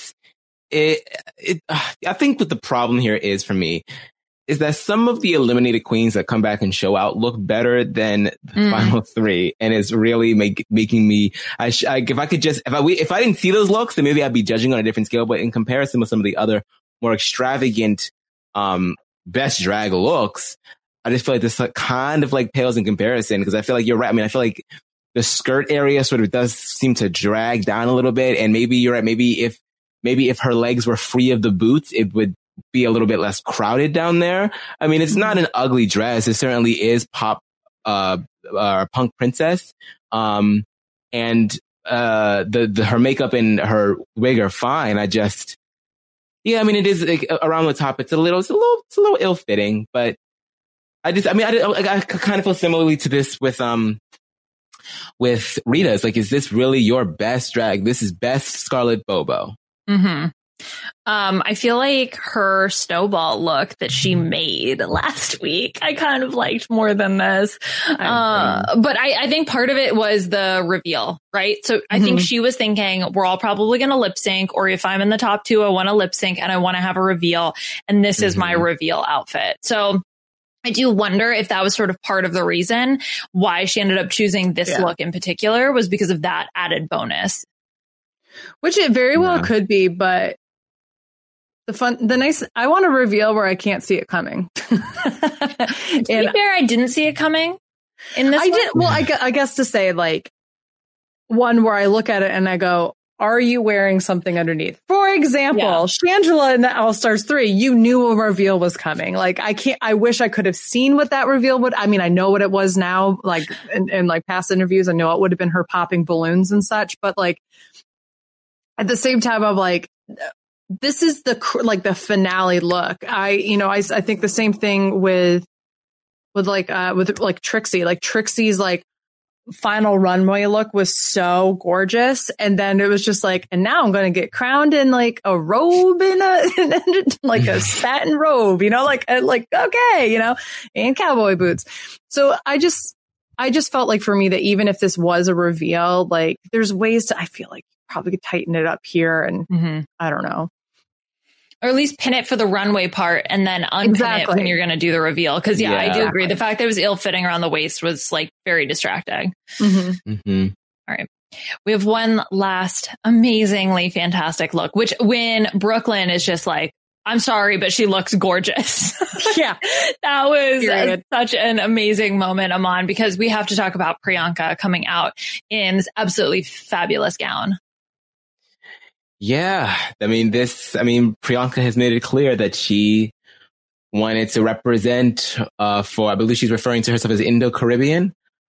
I think what the problem here is for me is that some of the eliminated queens that come back and show out look better than the final three. And it's really making me, if I didn't see those looks, then maybe I'd be judging on a different scale. But in comparison with some of the other more extravagant, best drag looks, I just feel like this kind of like pales in comparison, because I feel like you're right. I mean, I feel like the skirt area sort of does seem to drag down a little bit. And maybe you're right. Maybe if her legs were free of the boots, it would be a little bit less crowded down there. I mean, it's not an ugly dress. It certainly is punk princess. And her makeup and her wig are fine. I mean, it is like, around the top. It's a little ill fitting, but I kind of feel similarly to this with Rita's. Like, is this really your best drag? This is best Scarlett BoBo. Mm-hmm. I feel like her snowball look that she made last week, I kind of liked more than this. But I think part of it was the reveal, right? So I think she was thinking, we're all probably going to lip sync, or if I'm in the top two, I want to lip sync and I want to have a reveal. And this is my reveal outfit. So I do wonder if that was sort of part of the reason why she ended up choosing this look in particular, was because of that added bonus. Which it very well could be, but I want a reveal where I can't see it coming. To be fair, I didn't see it coming in this. I guess to say like one where I look at it and I go, are you wearing something underneath? For example, Shangela in the All-Stars 3, you knew a reveal was coming. Like I wish I could have seen what that reveal would. I mean, I know what it was now, like in like past interviews, I know it would have been her popping balloons and such, but like at the same time, I'm like, this is the finale look. I think the same thing with Trixie. Like Trixie's like final runway look was so gorgeous, and then it was just like, and now I'm going to get crowned in like a robe like a satin robe, like okay, and cowboy boots. So I just felt like for me that even if this was a reveal, like there's ways to, I feel like probably could tighten it up here, and I don't know. Or at least pin it for the runway part and then unpin it when you're going to do the reveal. Because I do agree. The fact that it was ill-fitting around the waist was like very distracting. All right. We have one last amazingly fantastic look, which when Brooklyn is just like, I'm sorry, but she looks gorgeous. Yeah. That was such an amazing moment, Aman, because we have to talk about Priyanka coming out in this absolutely fabulous gown. Yeah. Priyanka has made it clear that she wanted to represent for, I believe she's referring to herself as Indo-Caribbean,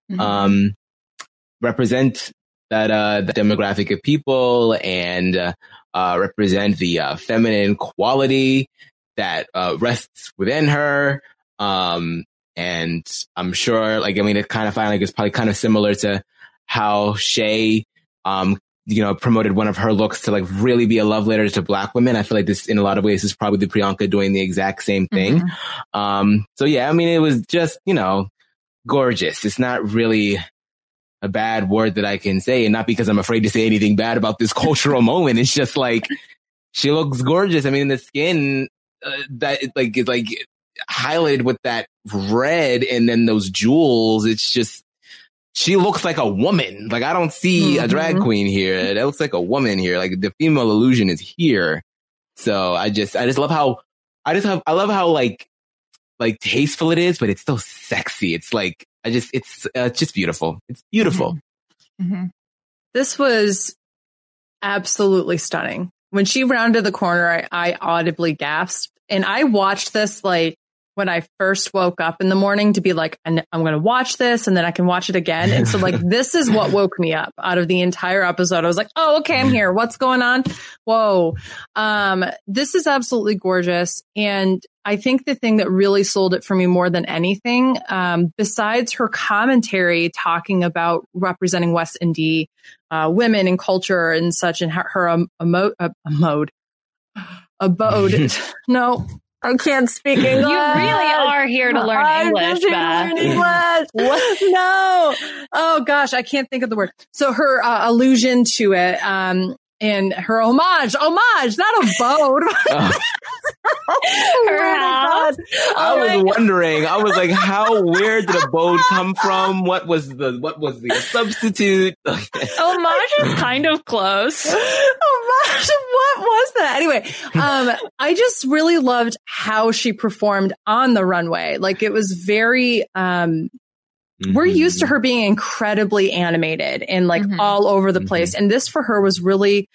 represent that the demographic of people and represent the feminine quality that rests within her. And I'm sure, it kind of it's probably kind of similar to how Shay promoted one of her looks to like really be a love letter to Black women. I feel like this in a lot of ways is probably Priyanka doing the exact same thing. It was just, gorgeous. It's not really a bad word that I can say, and not because I'm afraid to say anything bad about this cultural moment. It's just like, she looks gorgeous. I mean, the skin that is like highlighted with that red and then those jewels. It's just, she looks like a woman. Like I don't see a drag queen here. It looks like a woman here. Like the female illusion is here. So I just love how, I love how like tasteful it is, but it's still sexy. It's like, it's just beautiful. It's beautiful. This was absolutely stunning. When she rounded the corner, I audibly gasped, and I watched this like when I first woke up in the morning to be like, I'm going to watch this and then I can watch it again. And so like, this is what woke me up out of the entire episode. I was like, oh, okay, I'm here. What's going on? Whoa. This is absolutely gorgeous. And I think the thing that really sold it for me more than anything, besides her commentary talking about representing West Indies women and culture and such, and her abode. No. I can't speak English. You really are here to learn English, Beth. What? No. Oh gosh, I can't think of the word. So her allusion to it, and her homage, not abode. Her house. I was wondering. I was like, where did abode come from? What was the substitute? Homage is kind of close. Homage, what was that? Anyway, I just really loved how she performed on the runway. Like it was very, we're used to her being incredibly animated and like all over the place. And this for her was really,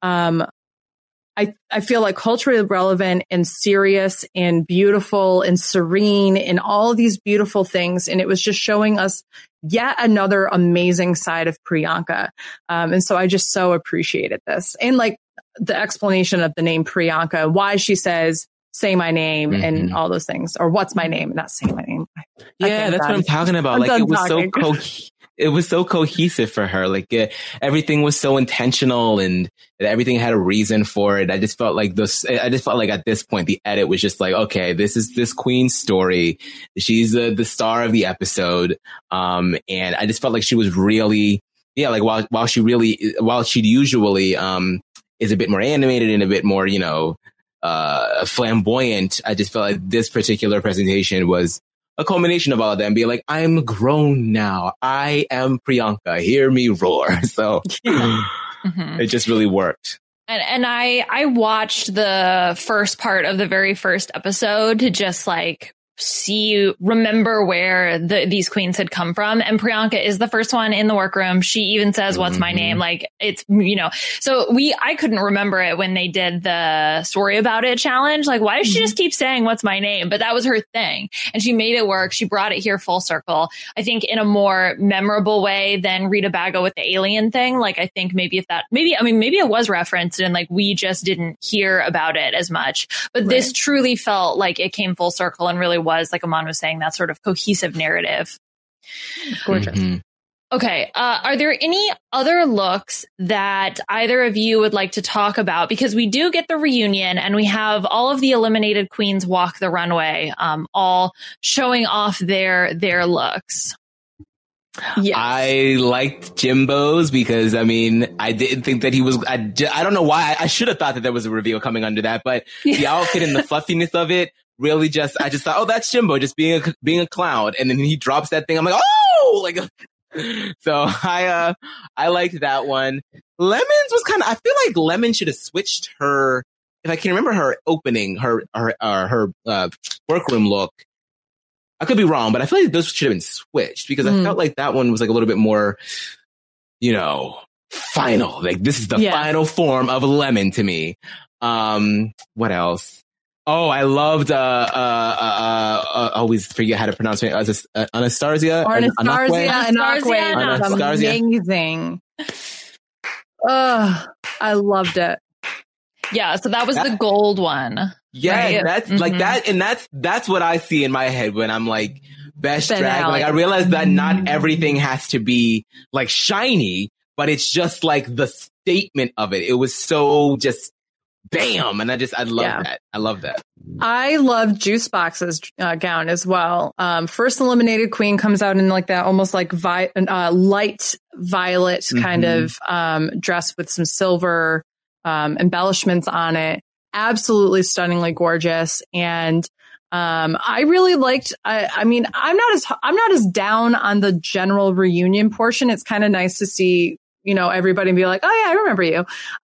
I feel like culturally relevant and serious and beautiful and serene and all of these beautiful things. And it was just showing us yet another amazing side of Priyanka. And so I just so appreciated this. And like the explanation of the name Priyanka, why she says, say my name and all those things, or what's my name, not say my name. Yeah, that's what I'm talking about. Like it was so cohesive for her. Like everything was so intentional and everything had a reason for it. I just felt like at this point, the edit was just like, okay, this is this queen's story. She's the star of the episode. And I just felt like she was really, like while she usually, is a bit more animated and a bit more, flamboyant. I just felt like this particular presentation was a culmination of all of them being like, I'm grown now. I am Priyanka. Hear me roar. So it just really worked. And I watched the first part of the very first episode to just like remember where these queens had come from. And Priyanka is the first one in the workroom. She even says, what's my name? Like it's, so I couldn't remember it when they did the story about it challenge. Like, why does she just keep saying, what's my name? But that was her thing. And she made it work. She brought it here full circle. I think in a more memorable way than Rita Baga with the alien thing. Like, I think maybe it was referenced and like, we just didn't hear about it as much, but this truly felt like it came full circle and really was, like Aman was saying, that sort of cohesive narrative. Gorgeous. Okay. Are there any other looks that either of you would like to talk about? Because we do get the reunion and we have all of the eliminated queens walk the runway, all showing off their looks. Yes. I liked Jimbo's because, I didn't think that he was, I don't know why. I should have thought that there was a reveal coming under that, but the outfit and the fluffiness of it, really I just thought, oh, that's Jimbo just being a clown. And then he drops that thing. I'm like, oh, so I liked that one. Lemon's was I feel like Lemon should have switched her, if I can remember her opening, her workroom look. I could be wrong, but I feel like those should have been switched because I felt like that one was like a little bit more, final. Like this is the final form of Lemon to me. What else? Oh, I loved, always forget how to pronounce it. Anastasia. Amazing. I loved it. Yeah. So that was the gold one. Yeah. Right? That's like that. And that's what I see in my head when I'm like best drag. Like I realize that not everything has to be like shiny, but it's just like the statement of it. It was so just bam. And I love that. I love that. I love Juice Box's gown as well. First eliminated queen comes out in like that almost like light violet kind of dress with some silver embellishments on it. Absolutely stunningly gorgeous. And I really liked, I'm not as down on the general reunion portion. It's kind of nice to see, everybody be like, oh yeah, I remember you.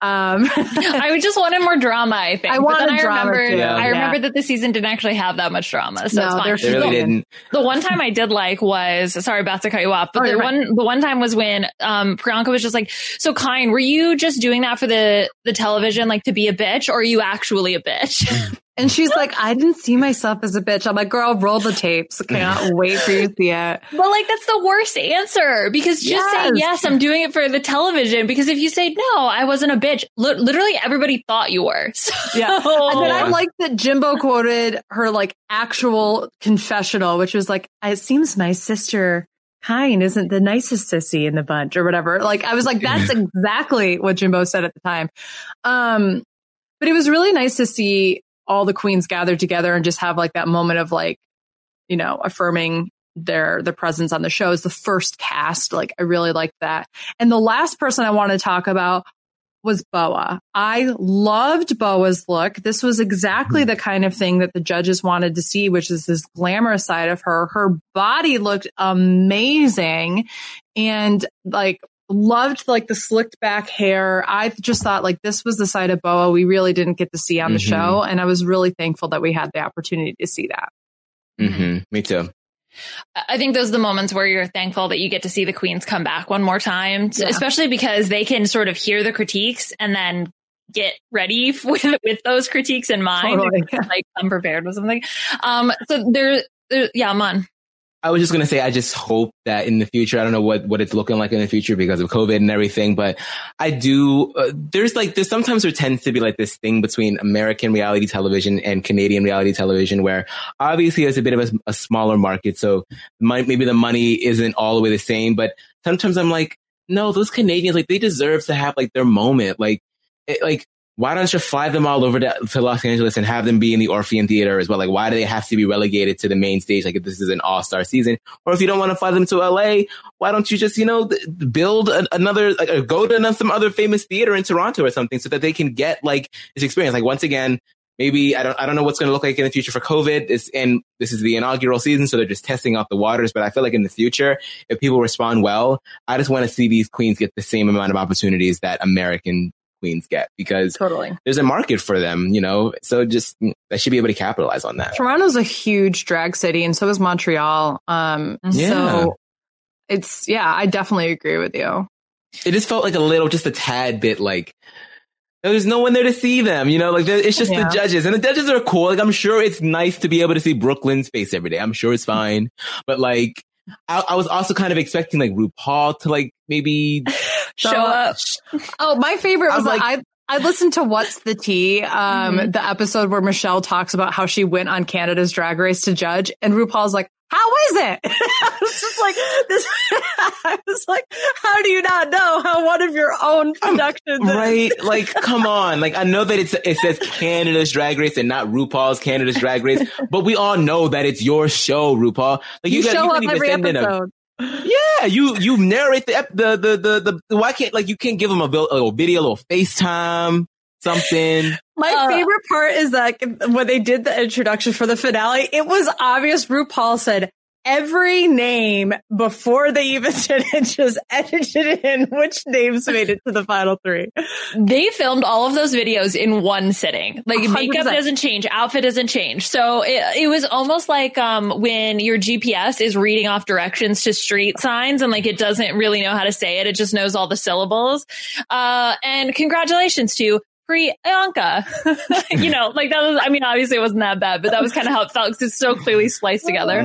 I just wanted more drama, I think. I remember that the season didn't actually have that much drama. So no, it's fine. They really didn't. The one time I did like was, sorry, about to cut you off, but the one time was when Priyanka was just like, so Kyne, were you just doing that for the television, like to be a bitch, or are you actually a bitch? And she's like, I didn't see myself as a bitch. I'm like, girl, roll the tapes. I cannot wait for you to see it. But like, that's the worst answer because just say, yes, I'm doing it for the television. Because if you say, no, I wasn't a bitch, literally everybody thought you were. So. Yeah. And then I like that Jimbo quoted her like actual confessional, which was like, it seems my sister Kyne isn't the nicest sissy in the bunch or whatever. Like, I was like, that's exactly what Jimbo said at the time. But it was really nice to see all the queens gathered together and just have like that moment of like, affirming their presence on the show as the first cast. Like, I really liked that. And the last person I want to talk about was Boa. I loved Boa's look. This was exactly the kind of thing that the judges wanted to see, which is this glamorous side of her. Her body looked amazing and like, loved like the slicked back hair. I just thought like this was the side of Boa we really didn't get to see on the show. And I was really thankful that we had the opportunity to see that. Me too. I think those are the moments where you're thankful that you get to see the queens come back one more time, especially because they can sort of hear the critiques and then get ready with those critiques in mind, like come prepared with something. So Aman. I was just going to say, I just hope that in the future, I don't know what it's looking like in the future because of COVID and everything, but I do, there's sometimes there tends to be like this thing between American reality television and Canadian reality television where obviously it's a bit of a smaller market. So maybe the money isn't all the way the same, but sometimes I'm like, no, those Canadians, like they deserve to have like their moment. Why don't you fly them all over to Los Angeles and have them be in the Orpheum Theater as well? Like, why do they have to be relegated to the main stage? Like, if this is an all-star season, or if you don't want to fly them to LA, why don't you just, build go to some other famous theater in Toronto or something so that they can get like this experience? Like, once again, maybe I don't know what's going to look like in the future for COVID. This is the inaugural season, so they're just testing out the waters. But I feel like in the future, if people respond well, I just want to see these queens get the same amount of opportunities that American queens get, because totally there's a market for them, you know, so just I should be able to capitalize on that. Toronto's a huge drag city, and so is Montreal. So it's, I definitely agree with you. It just felt like just a tad bit like, there's no one there to see them, you know, like it's just the judges, and the judges are cool. Like, I'm sure it's nice to be able to see Brooklyn's face every day. I'm sure it's fine. But like, I was also kind of expecting like RuPaul to like maybe show up. Oh, my favorite was like, I listened to What's the Tea, the episode where Michelle talks about how she went on Canada's Drag Race to judge, and RuPaul's like, how is it? I was just like, I was like, how do you not know how one of your own productions is? Right? Like, come on. Like, I know that it says Canada's Drag Race and not RuPaul's Canada's Drag Race, but we all know that it's your show, RuPaul. Like, you show up every episode. You narrate the why can't, like, you can't give them a little video, a little FaceTime, something. My favorite part is that when they did the introduction for the finale, it was obvious RuPaul said every name before they even did it, just edited in which names made it to the final three. They filmed all of those videos in one sitting. Like 100%. Makeup doesn't change, outfit doesn't change. So it was almost like when your GPS is reading off directions to street signs and like it doesn't really know how to say it. It just knows all the syllables. And congratulations to Priyanka. You know, like that was, I mean, obviously it wasn't that bad, but that was kind of how it felt because it's so clearly spliced together.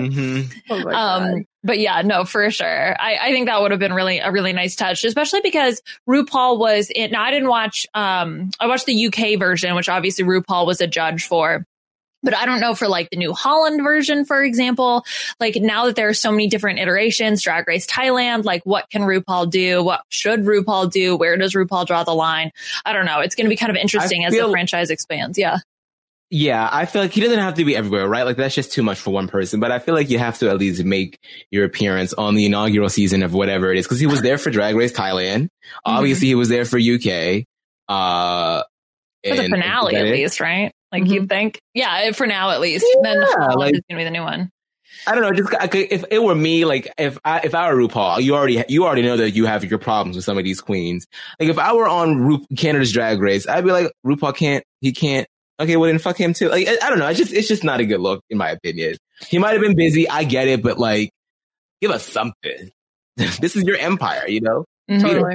But yeah, no, for sure. I think that would have been a really nice touch, especially because RuPaul was in, now I didn't watch, I watched the UK version, which obviously RuPaul was a judge for. But I don't know for like the New Holland version, for example, like now that there are so many different iterations, Drag Race Thailand, like what can RuPaul do? What should RuPaul do? Where does RuPaul draw the line? I don't know. It's going to be kind of interesting as the franchise expands. Yeah. Yeah, I feel like he doesn't have to be everywhere, right? Like that's just too much for one person. But I feel like you have to at least make your appearance on the inaugural season of whatever it is, because he was there for Drag Race Thailand. Obviously, he was there for UK. For the finale, at least, right? Like you'd think, for now at least. Then like, is gonna be the new one. I don't know. Just if it were me, like if I were RuPaul, you already know that you have your problems with some of these queens. Like if I were on Canada's Drag Race, I'd be like, RuPaul can't. Okay, well then fuck him too. Like I don't know. It's just not a good look in my opinion. He might have been busy. I get it, but like, give us something. This is your empire, you know. Totally.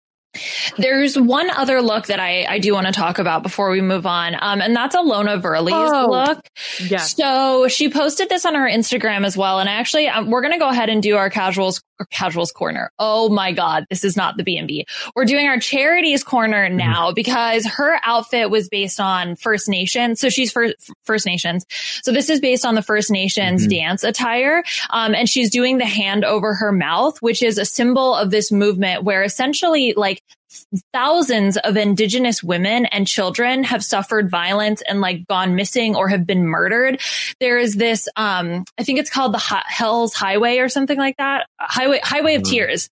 There's one other look that I do want to talk about before we move on. And that's Ilona Verley's look. Yeah. So she posted this on her Instagram as well. And actually, we're going to go ahead and do our casuals corner. Oh my God. This is not the B&B. We're doing our charities corner now because her outfit was based on First Nations. So she's First Nations. So this is based on the First Nations dance attire. And she's doing the hand over her mouth, which is a symbol of this movement where essentially like thousands of Indigenous women and children have suffered violence and like gone missing or have been murdered. There is this, I think it's called the Hell's Highway or something like that. Highway of Tears,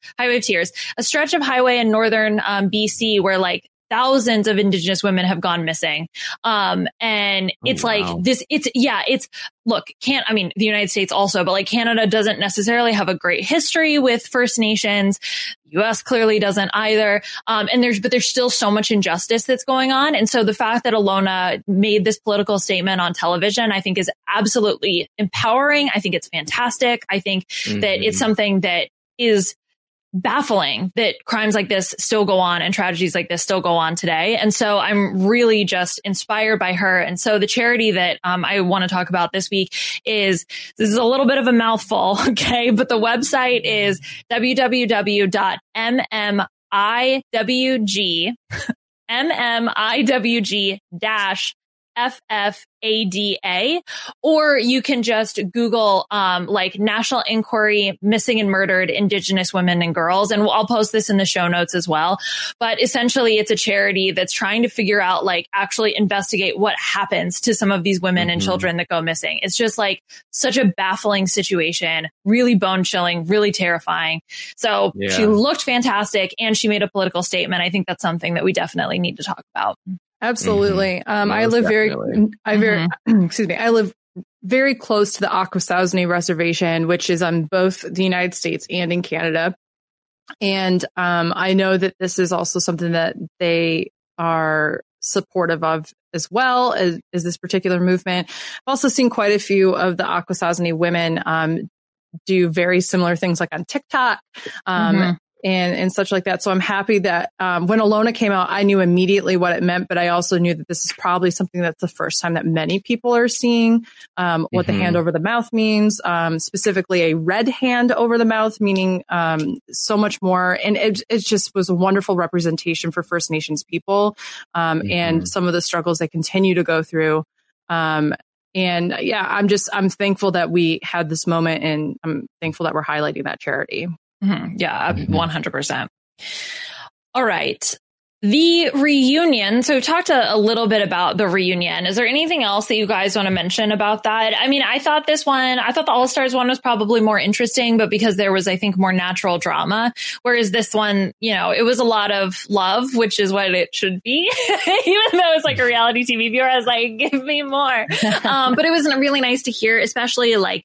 a stretch of highway in northern BC where like thousands of Indigenous women have gone missing. And it's like this, look, the United States also, but like Canada doesn't necessarily have a great history with First Nations. US clearly doesn't either. And there's still so much injustice that's going on. And so the fact that Ilona made this political statement on television, I think is absolutely empowering. I think it's fantastic. I think that it's something that is baffling that crimes like this still go on and tragedies like this still go on today. And so I'm really just inspired by her. And so the charity that I want to talk about this week this is a little bit of a mouthful, okay? But the website is mmIWG-FFADA, or you can just Google like National Inquiry Missing and Murdered Indigenous Women and Girls, and I'll post this in the show notes as well. But essentially, it's a charity that's trying to figure out, like, actually investigate what happens to some of these women and children that go missing. It's just like such a baffling situation, really bone chilling, really terrifying. So she looked fantastic, and she made a political statement. I think that's something that we definitely need to talk about. Absolutely. I live I live very close to the Akwesasne Reservation, which is on both the United States and in Canada. And I know that this is also something that they are supportive of as well as this particular movement. I've also seen quite a few of the Akwesasne women do very similar things like on TikTok and such like that. So I'm happy that when Alona came out, I knew immediately what it meant, but I also knew that this is probably something that's the first time that many people are seeing what the hand over the mouth means, specifically a red hand over the mouth, meaning so much more. And it just was a wonderful representation for First Nations people and some of the struggles they continue to go through. And yeah, I'm thankful that we had this moment, and I'm thankful that we're highlighting that charity. Yeah, 100%. All right. The reunion. So we've talked a little bit about the reunion. Is there anything else that you guys want to mention about that? I mean, I thought the All-Stars one was probably more interesting, but because there was, I think, more natural drama, whereas this one, it was a lot of love, which is what it should be. Even though it's like a reality TV viewer, I was like, give me more. But it was really nice to hear, especially with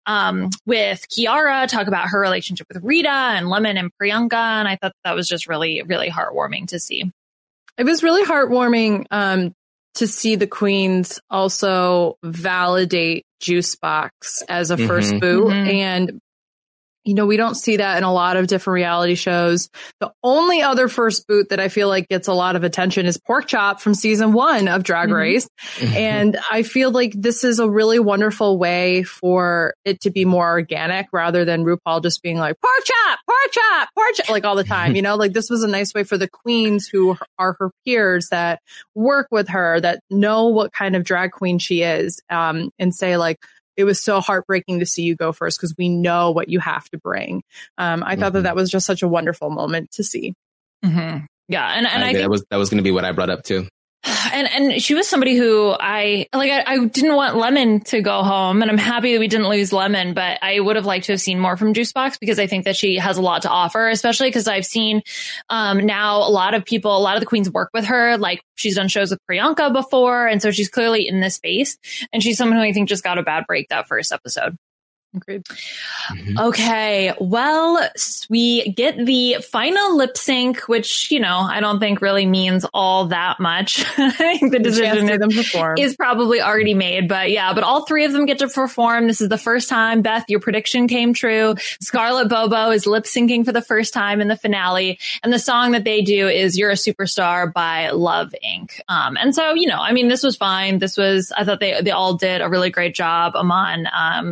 Kiara talk about her relationship with Rita and Lemon and Priyanka. And I thought that was just really, really heartwarming to see. It was really heartwarming to see the queens also validate Juicebox as a first boot. And, we don't see that in a lot of different reality shows. The only other first boot that I feel like gets a lot of attention is Pork Chop from season 1 of Drag Race. And I feel like this is a really wonderful way for it to be more organic rather than RuPaul just being like, pork chop, pork chop, pork chop, like all the time, like this was a nice way for the queens who are her peers that work with her, that know what kind of drag queen she is, and say like, it was so heartbreaking to see you go first because we know what you have to bring. I thought that was just such a wonderful moment to see. Yeah. And I think that was going to be what I brought up too. And she was somebody who I didn't want Lemon to go home, and I'm happy that we didn't lose Lemon, but I would have liked to have seen more from Juicebox because I think that she has a lot to offer, especially because I've seen now a lot of the queens work with her. Like she's done shows with Priyanka before. And so she's clearly in this space, and she's someone who I think just got a bad break that first episode. Agreed. Okay. Well, we get the final lip sync, which, I don't think really means all that much. I think the decision is probably already made, but all 3 of them get to perform. This is the first time. Beth, your prediction came true. Scarlett Bobo is lip syncing for the first time in the finale. And the song that they do is You're a Superstar by Love Inc. And so, this was fine. I thought they all did a really great job. Aman,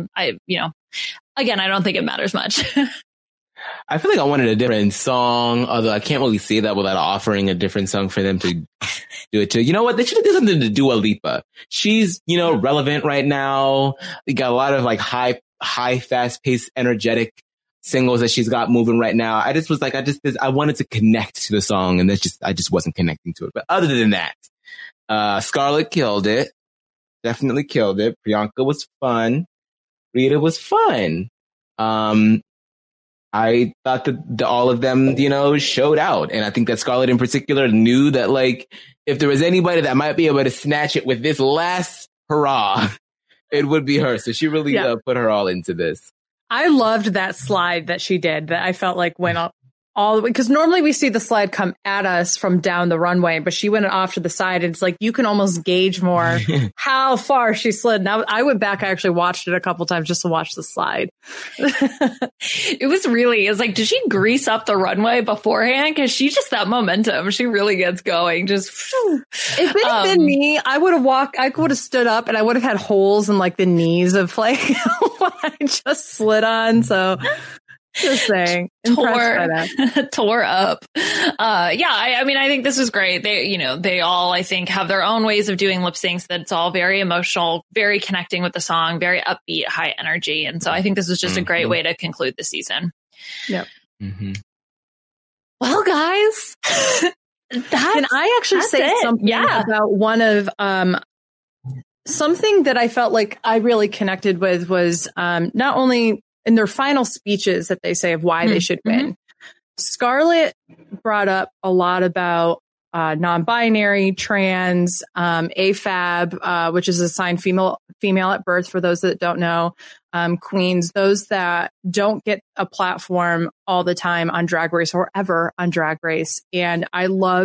again, I don't think it matters much. I feel like I wanted a different song, although I can't really say that without offering a different song for them to do it to. You know what? They should have done something to Dua Lipa. She's, relevant right now. We got a lot of like high, fast paced, energetic singles that she's got moving right now. I just was like, I wanted to connect to the song, and I just wasn't connecting to it. But other than that, Scarlett killed it. Definitely killed it. Priyanka was fun. Rita was fun. I thought that all of them, showed out. And I think that Scarlett in particular knew that, like, if there was anybody that might be able to snatch it with this last hurrah, it would be her. So she really put her all into this. I loved that slide that she did that I felt like went up all the way, because normally we see the slide come at us from down the runway, but she went off to the side, and it's like you can almost gauge more how far she slid. Now I went back, I actually watched it a couple times just to watch the slide. It was like, did she grease up the runway beforehand? Because she just, that momentum, she really gets going. Just if it had been me, I would have stood up, and I would have had holes in like the knees of like what I just slid on. So just saying, tore up. I think this was great. They all, I think, have their own ways of doing lip syncs that's all very emotional, very connecting with the song, very upbeat, high energy. And so I think this was just a great way to conclude the season. Yep. Well, guys, can I actually say something about one of, something that I felt like I really connected with was, not only in their final speeches that they say of why they should win. Scarlett brought up a lot about non-binary, trans, AFAB, which is assigned female at birth for those that don't know, queens, those that don't get a platform all the time on Drag Race or ever on Drag Race. And I loved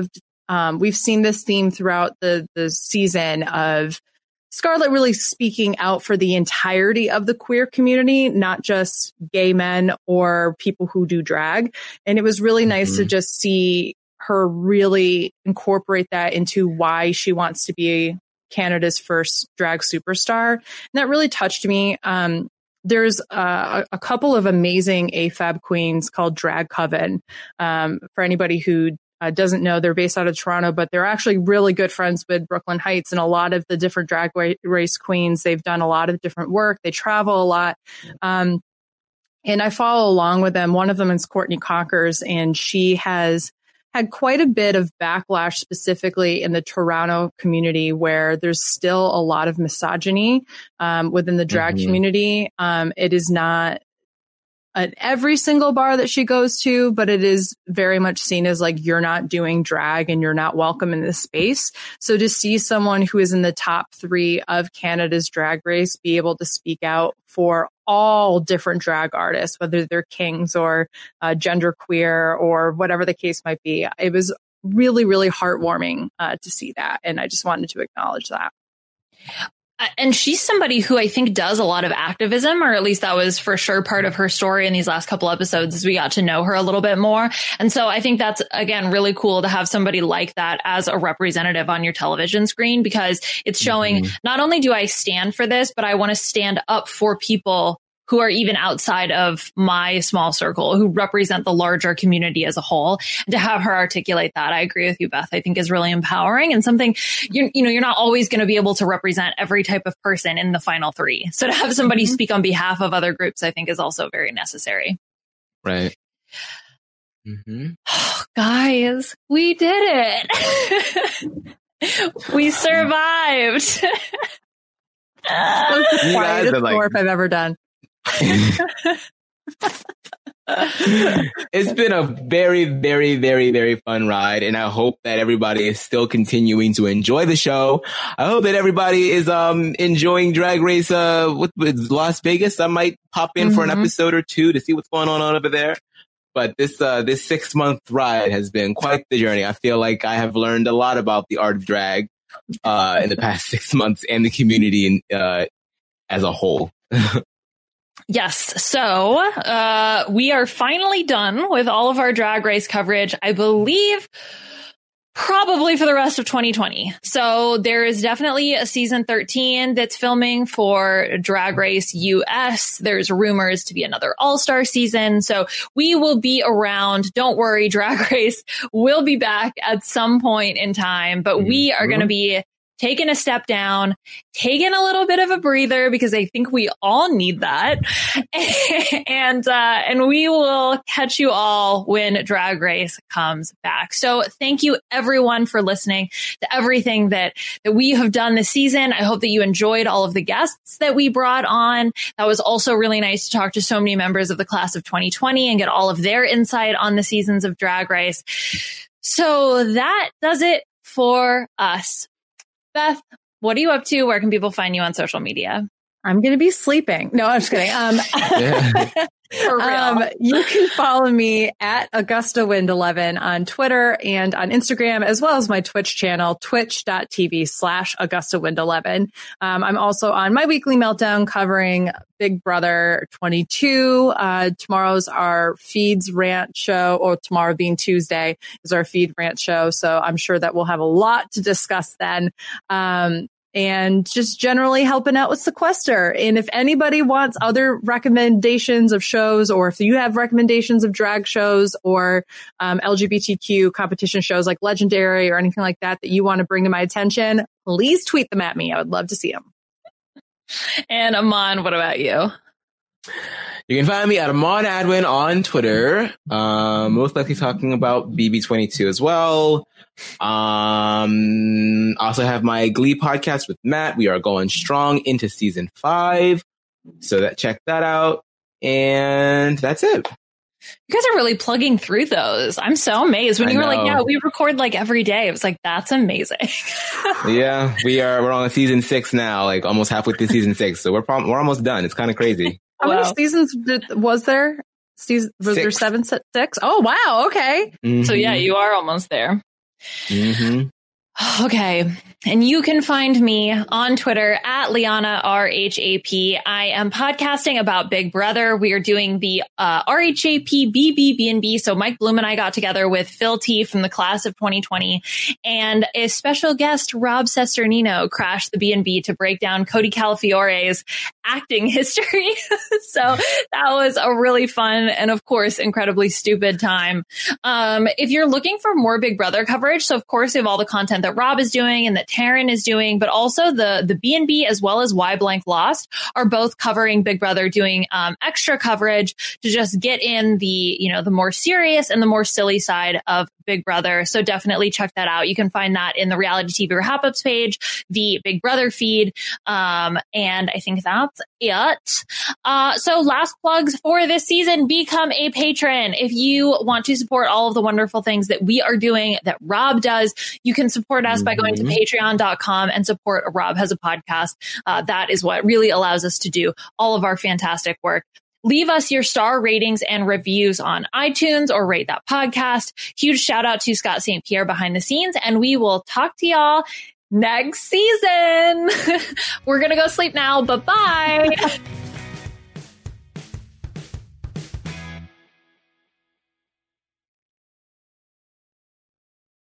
we've seen this theme throughout the season of Scarlett really speaking out for the entirety of the queer community, not just gay men or people who do drag. And it was really nice to just see her really incorporate that into why she wants to be Canada's first drag superstar. And that really touched me. There's a couple of amazing AFAB queens called Drag Coven. For anybody who doesn't know, they're based out of Toronto, but they're actually really good friends with Brooklyn Heights and a lot of the different drag race queens. They've done a lot of different work. They travel a lot. And I follow along with them. One of them is Courtney Conkers, and she has had quite a bit of backlash specifically in the Toronto community where there's still a lot of misogyny within the drag community. It is not at every single bar that she goes to, but it is very much seen as like, you're not doing drag and you're not welcome in this space. So to see someone who is in the top 3 of Canada's Drag Race be able to speak out for all different drag artists, whether they're kings or genderqueer or whatever the case might be, it was really, really heartwarming to see that. And I just wanted to acknowledge that. And she's somebody who I think does a lot of activism, or at least that was for sure part of her story in these last couple episodes as we got to know her a little bit more. And so I think that's, again, really cool to have somebody like that as a representative on your television screen, because it's showing not only do I stand for this, but I want to stand up for people who are even outside of my small circle, who represent the larger community as a whole. And to have her articulate that, I agree with you, Beth, I think is really empowering and something, you're not always going to be able to represent every type of person in the final 3. So to have somebody speak on behalf of other groups, I think is also very necessary. Right. Oh, guys, we did it. We survived. That was the quietest warp I've ever done. It's been a very, very, very, very fun ride, and I hope that everybody is still continuing to enjoy the show. I hope that everybody is enjoying Drag Race with Las Vegas. I might pop in for an episode or 2 to see what's going on over there. But this 6-month ride has been quite the journey. I feel like I have learned a lot about the art of drag in the past 6 months and the community as a whole. Yes. So we are finally done with all of our Drag Race coverage, I believe, probably for the rest of 2020. So there is definitely a season 13 that's filming for Drag Race US. There's rumors to be another all-star season. So we will be around. Don't worry, Drag Race will be back at some point in time, but we are going to be taking a step down, taking a little bit of a breather, because I think we all need that. And we will catch you all when Drag Race comes back. So thank you everyone for listening to everything that we have done this season. I hope that you enjoyed all of the guests that we brought on. That was also really nice to talk to so many members of the class of 2020 and get all of their insight on the seasons of Drag Race. So that does it for us. Beth, what are you up to? Where can people find you on social media? I'm going to be sleeping. No, I'm just kidding. For real. You can follow me at AugustaWind11 on Twitter and on Instagram, as well as my Twitch channel, twitch.tv/AugustaWind11. I'm also on My Weekly Meltdown covering Big Brother 22. Tomorrow's our Feeds rant show, or tomorrow being Tuesday is our Feed rant show. So I'm sure that we'll have a lot to discuss then. And just generally helping out with Sequester. And if anybody wants other recommendations of shows, or if you have recommendations of drag shows or LGBTQ competition shows like Legendary or anything like that you want to bring to my attention, please tweet them at me. I would love to see them. And Aman, what about you? You can find me at Amon Adwin on Twitter. Most likely talking about BB22 as well. Also have my Glee podcast with Matt. We are going strong into season 5. So check that out. And that's it. You guys are really plugging through those. I'm so amazed. When you were like, yeah, we record like every day. It was like, that's amazing. Yeah, we're on season 6 now, like almost halfway through season 6. So we're almost done. It's kind of crazy. How many seasons was there? Was there 7, 6? Oh, wow. Okay. So yeah, you are almost there. Mm-hmm. Okay. And you can find me on Twitter at Liana RHAP. I am podcasting about Big Brother. We are doing the RHAP BBB&B. So Mike Bloom and I got together with Phil T from the class of 2020 and a special guest, Rob Cesternino, crashed the B&B to break down Cody Calafiore's acting history. So that was a really fun and, of course, incredibly stupid time. If you're looking for more Big Brother coverage, so of course, we have all the content that Rob is doing and that Taryn is doing, but also the B&B as well as Why Blank Lost are both covering Big Brother, doing extra coverage to just get in the more serious and the more silly side of Big Brother. So definitely check that out. You can find that in the Reality TV Wrap-Ups page, the Big Brother feed. And I think that's it. So last plugs for this season, become a patron. If you want to support all of the wonderful things that we are doing, that Rob does, you can support us by going to patreon.com and support Rob Has a Podcast. That is what really allows us to do all of our fantastic work. Leave us your star ratings and reviews on iTunes or rate that podcast. Huge shout out to Scott St. Pierre behind the scenes, and we will talk to y'all next season. We're going to go sleep now. Bye-bye.